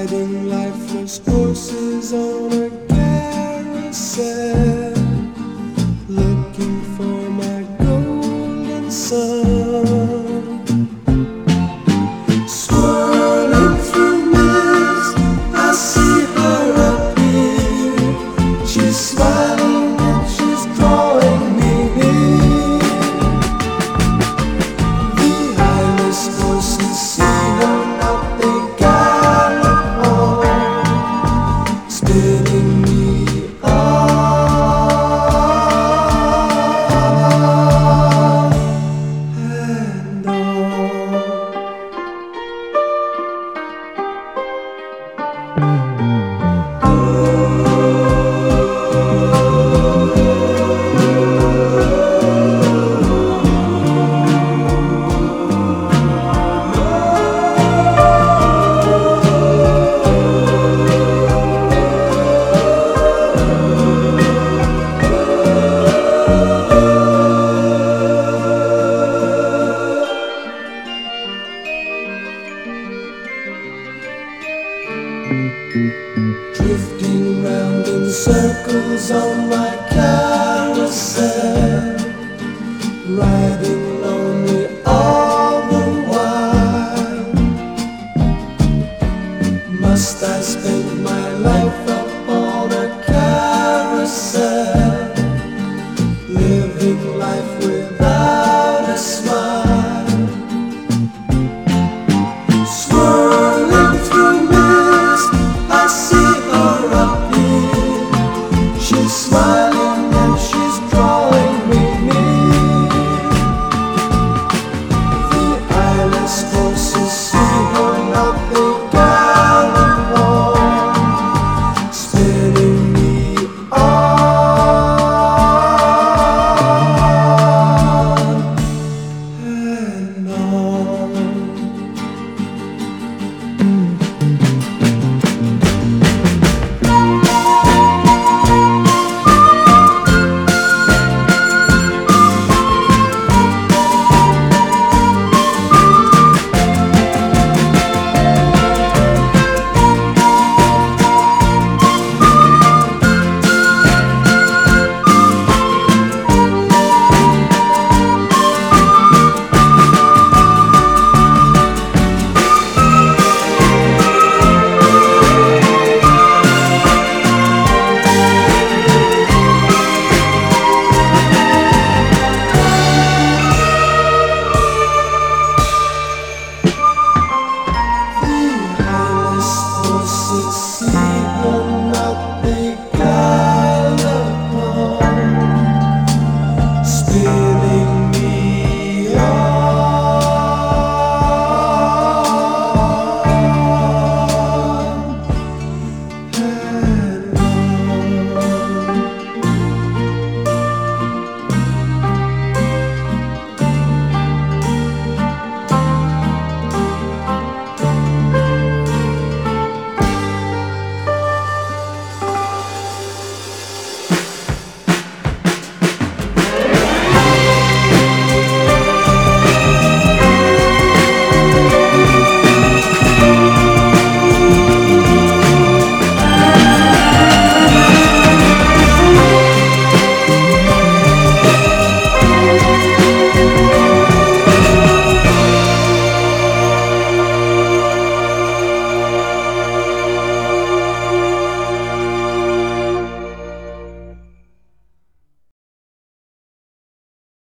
riding lifeless horses on a carousel, looking for my golden sun. Swirling through mist, I see her appear. She's smiling and she's drawing me near. The eyeless horses see her not, they gallop on, spinning me on and on. Drifting round in circles on my carousel, riding lonely all the while. Must I spend my life